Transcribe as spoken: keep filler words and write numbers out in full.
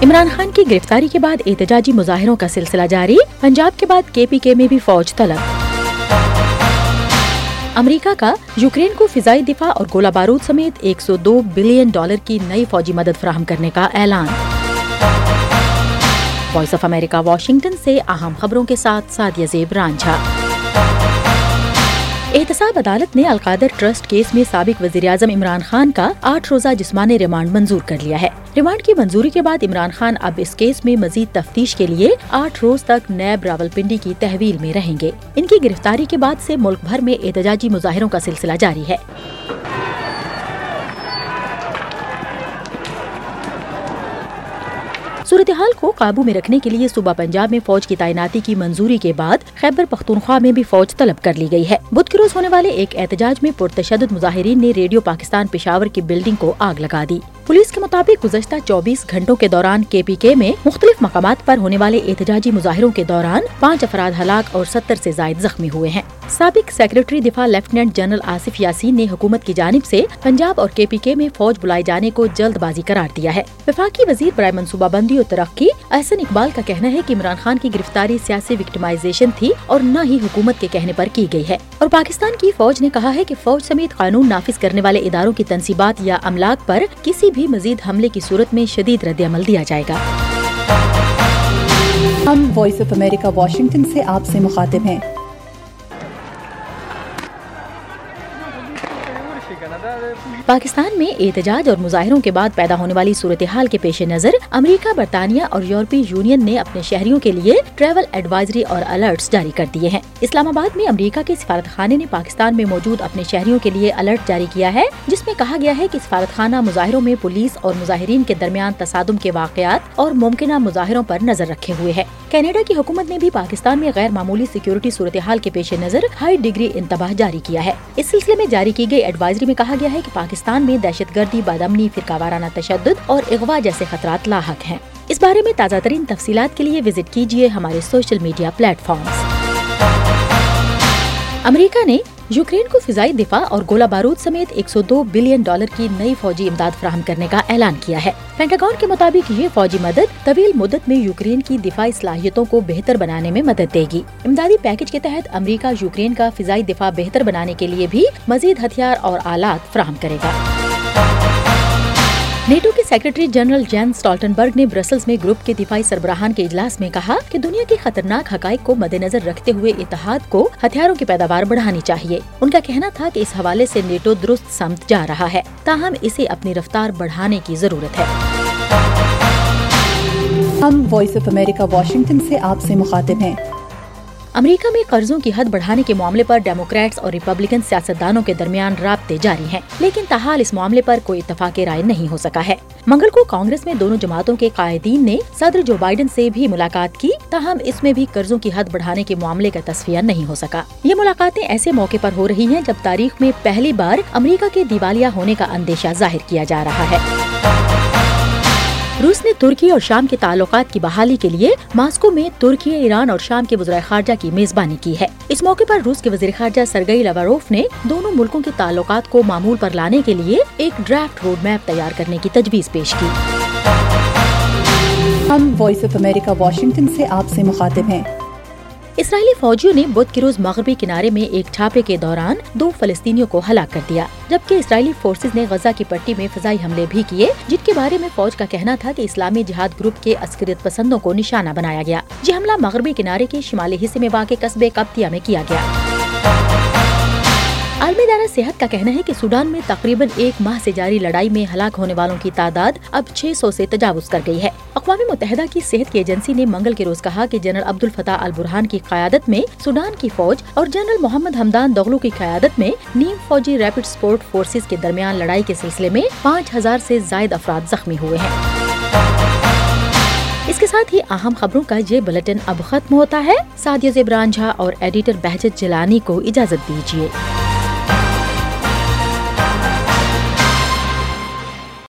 عمران خان کی گرفتاری کے بعد احتجاجی مظاہروں کا سلسلہ جاری، پنجاب کے بعد کے پی کے میں بھی فوج طلب۔ امریکہ کا یوکرین کو فضائی دفاع اور گولہ بارود سمیت ایک سو دو بلین ڈالر کی نئی فوجی مدد فراہم کرنے کا اعلان۔ وائس آف امریکہ واشنگٹن سے اہم خبروں کے ساتھ سعدیہ زیب رانجھا۔ احتساب عدالت نے القادر ٹرسٹ کیس میں سابق وزیراعظم عمران خان کا آٹھ روزہ جسمانی ریمانڈ منظور کر لیا ہے۔ ریمانڈ کی منظوری کے بعد عمران خان اب اس کیس میں مزید تفتیش کے لیے آٹھ روز تک نیب راولپنڈی کی تحویل میں رہیں گے۔ ان کی گرفتاری کے بعد سے ملک بھر میں احتجاجی مظاہروں کا سلسلہ جاری ہے۔ صورتحال کو قابو میں رکھنے کے لیے صوبہ پنجاب میں فوج کی تعیناتی کی منظوری کے بعد خیبر پختونخوا میں بھی فوج طلب کر لی گئی ہے۔ بدھ کے روز ہونے والے ایک احتجاج میں پرتشدد مظاہرین نے ریڈیو پاکستان پشاور کی بلڈنگ کو آگ لگا دی۔ پولیس کے مطابق گزشتہ چوبیس گھنٹوں کے دوران کے پی کے میں مختلف مقامات پر ہونے والے احتجاجی مظاہروں کے دوران پانچ افراد ہلاک اور ستر سے زائد زخمی ہوئے ہیں۔ سابق سیکریٹری دفاع لیفٹیننٹ جنرل آصف یاسین نے حکومت کی جانب سے پنجاب اور کے پی کے میں فوج بلائے جانے کو جلد بازی قرار دیا ہے۔ وفاقی وزیر برائے منصوبہ بندی اور ترقی احسن اقبال کا کہنا ہے کہ عمران خان کی گرفتاری سیاسی وکٹمائزیشن تھی اور نہ ہی حکومت کے کہنے پر کی گئی ہے، اور پاکستان کی فوج نے کہا ہے کہ فوج سمیت قانون نافذ کرنے والے اداروں کی تنصیبات یا املاک پر کسی بھی مزید حملے کی صورت میں شدید رد عمل دیا جائے گا۔ ہم وائس آف امریکہ واشنگٹن سے آپ سے مخاطب ہیں۔ پاکستان میں احتجاج اور مظاہروں کے بعد پیدا ہونے والی صورتحال کے پیش نظر امریکہ، برطانیہ اور یورپی یونین نے اپنے شہریوں کے لیے ٹریول ایڈوائزری اور الرٹس جاری کر دیے ہیں۔ اسلام آباد میں امریکہ کے سفارت خانے نے پاکستان میں موجود اپنے شہریوں کے لیے الرٹ جاری کیا ہے، جس میں کہا گیا ہے کہ سفارت خانہ مظاہروں میں پولیس اور مظاہرین کے درمیان تصادم کے واقعات اور ممکنہ مظاہروں پر نظر رکھے ہوئے ہے۔ کینیڈا کی حکومت نے بھی پاکستان میں غیر معمولی سیکیورٹی صورتحال کے پیش نظر ہائی ڈگری انتباہ جاری کیا ہے۔ اس سلسلے میں جاری کی گئی ایڈوائزری میں کہا گیا ہے کہ پاکستان میں دہشت گردی، بدامنی، فرقہ وارانہ تشدد اور اغوا جیسے خطرات لاحق ہیں۔ اس بارے میں تازہ ترین تفصیلات کے لیے وزٹ کیجیے ہمارے social media platforms. America نے یوکرین کو فضائی دفاع اور گولہ بارود سمیت ایک سو دو بلین ڈالر کی نئی فوجی امداد فراہم کرنے کا اعلان کیا ہے۔ پینٹاگون کے مطابق یہ فوجی مدد طویل مدت میں یوکرین کی دفاعی صلاحیتوں کو بہتر بنانے میں مدد دے گی۔ امدادی پیکج کے تحت امریکہ یوکرین کا فضائی دفاع بہتر بنانے کے لیے بھی مزید ہتھیار اور آلات فراہم کرے گا۔ نیٹو کے سیکریٹری جنرل جینس اسٹالٹنبرگ نے برسلز میں گروپ کے دفاعی سربراہان کے اجلاس میں کہا کہ دنیا کے خطرناک حقائق کو مد نظر رکھتے ہوئے اتحاد کو ہتھیاروں کی پیداوار بڑھانی چاہیے۔ ان کا کہنا تھا کہ اس حوالے سے نیٹو درست سمت جا رہا ہے، تاہم اسے اپنی رفتار بڑھانے کی ضرورت ہے۔ ہم وائس آف امریکہ واشنگٹن سے آپ سے مخاطب ہیں۔ امریکہ میں قرضوں کی حد بڑھانے کے معاملے پر ڈیموکریٹس اور ریپبلکن سیاستدانوں کے درمیان رابطے جاری ہیں، لیکن تاحال اس معاملے پر کوئی اتفاق رائے نہیں ہو سکا ہے۔ منگل کو کانگریس میں دونوں جماعتوں کے قائدین نے صدر جو بائیڈن سے بھی ملاقات کی، تاہم اس میں بھی قرضوں کی حد بڑھانے کے معاملے کا تصفیہ نہیں ہو سکا۔ یہ ملاقاتیں ایسے موقع پر ہو رہی ہیں جب تاریخ میں پہلی بار امریکہ کے دیوالیہ ہونے کا اندیشہ ظاہر کیا جا رہا ہے۔ روس نے ترکی اور شام کے تعلقات کی بحالی کے لیے ماسکو میں ترکی، ایران اور شام کے وزرائے خارجہ کی میزبانی کی ہے۔ اس موقع پر روس کے وزیر خارجہ سرگئی لاواروف نے دونوں ملکوں کے تعلقات کو معمول پر لانے کے لیے ایک ڈرافٹ روڈ میپ تیار کرنے کی تجویز پیش کی۔ ہم وائس آف امریکہ واشنگٹن سے آپ سے مخاطب ہیں۔ اسرائیلی فوجیوں نے بدھ کے روز مغربی کنارے میں ایک چھاپے کے دوران دو فلسطینیوں کو ہلاک کر دیا، جبکہ اسرائیلی فورسز نے غزہ کی پٹی میں فضائی حملے بھی کیے، جن کے بارے میں فوج کا کہنا تھا کہ اسلامی جہاد گروپ کے عسکریت پسندوں کو نشانہ بنایا گیا۔ یہ حملہ مغربی کنارے کے شمالی حصے میں واقع قصبے قبطیہ میں کیا گیا۔ عالمی ادارہ صحت کا کہنا ہے کہ سوڈان میں تقریباً ایک ماہ سے جاری لڑائی میں ہلاک ہونے والوں کی تعداد اب چھ سو سے تجاوز کر گئی ہے۔ اقوام متحدہ کی صحت کی ایجنسی نے منگل کے روز کہا کہ جنرل عبد الفتاح البرہان کی قیادت میں سوڈان کی فوج اور جنرل محمد حمدان دغلو کی قیادت میں نیم فوجی ریپڈ سپورٹ فورسز کے درمیان لڑائی کے سلسلے میں پانچ ہزار سے زائد افراد زخمی ہوئے ہیں۔ اس کے ساتھ ہی اہم خبروں کا یہ بلٹن اب ختم ہوتا ہے۔ سعدیہ زیب رانجھا اور ایڈیٹر بہجت جیلانی کو اجازت دیجیے۔